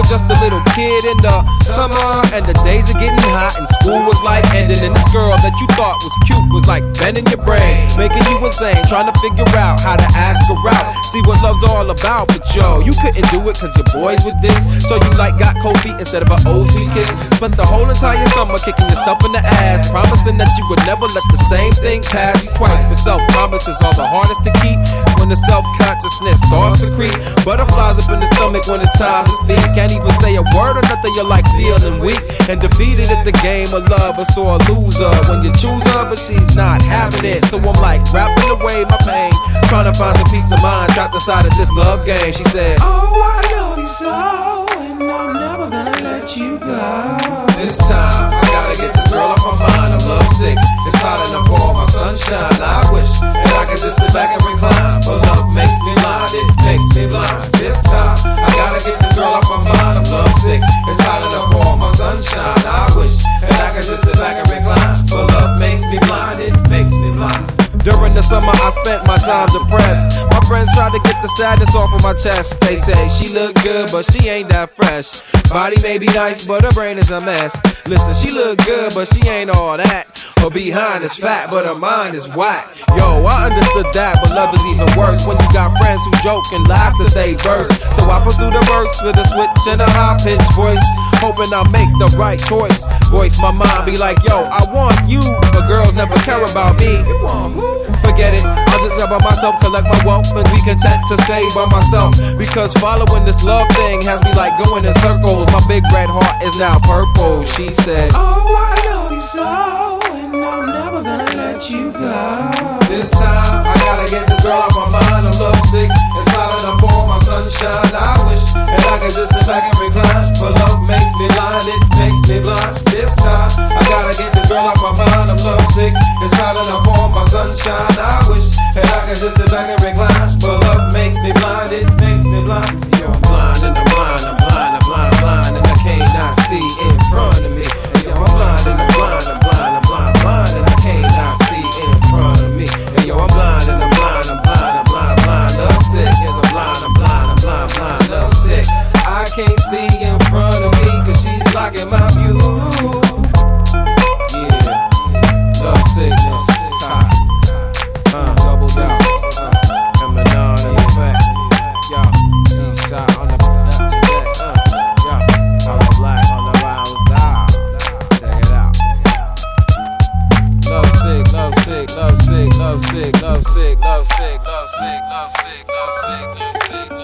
was just a little kid in the summer, and the days are getting hot, and school was like ending. And this girl that you thought was cute was like bending your brain, making you insane, trying to figure out how to ask her out, see what love's all about. But yo, you couldn't do it cause your boys with this, so you like got cold feet instead of an old sweet kick. Spent the whole entire summer kicking yourself in the ass, promising that you would never let the same thing pass you twice. But self-promises are the hardest to keep when the self-consciousness starts to creep. Butterflies up in the stomach when it's time to speak. Can't even say a word or nothing, you're like feeling weak and defeated at the game of love, a sore loser when you choose her, but she's not having it. So I'm like rapping away my pain, trying to find some peace of mind trapped inside of this love game. She said, oh, I love you so, and I'm never gonna let you go. This time, I gotta get this girl off my mind. I'm lovesick, it's hot enough for all my sunshine. I wish that I could just sit back and recline, but love makes me blind, it makes me blind. This time, I gotta get this girl off my mind. I'm lovesick, it's hot enough for all my sunshine. I wish that I could just sit back and recline, but love makes me blind, it makes me blind. During the summer, I spent my time depressed. My friends tried to get the sadness off of my chest. They say she look good, but she ain't that fresh. Body may be nice, but her brain is a mess. Listen, she look good, but she ain't all that. Her behind is fat, but her mind is whack. Yo, I understood that, but love is even worse when you got friends who joke and laugh to say verse. So I pursue the verse with a switch and a high-pitched voice, hoping I'll make the right choice. Voice my mind, be like, yo, I want you, but girls never care about me. You want who? Forget it, I'll just have by myself, collect my wealth, and be content to stay by myself. Because following this love thing has me like going in circles. My big red heart is now purple. She said, oh, I love you so, and I'm never gonna let you go. This time, I gotta get this girl off my mind. I'm lovesick, it's hot enough for my sunshine. I wish that I could just sit back and recline, but love makes me blind, it makes me blind. This time, I gotta get this girl off my mind. I'm lovesick, it's hot enough for my sunshine. I wish that I could just sit back and recline, but love makes me blind, it makes me blind. Yo, I'm blind and I'm blind, I'm blind, I'm blind, blind, and I cannot see in front of me. Yo, I'm blind and I'm blind, I'm blind, I'm blind, blind, and I cannot see in front of me. Yo, I'm blind and I'm blind, I'm blind, I'm blind, blind, love sick. Yes, I'm blind, I'm blind, I'm blind, blind, love sick. I can't see in front of me cause she's blocking my view. Yeah, love sickness, double down, Eminem in the back, yo, C-Shot on the production deck, yo, all the black on the round style, check it out. Love sick, love sick, love sick, love sick, love sick, love sick, love sick, love sick, love sick, love sick.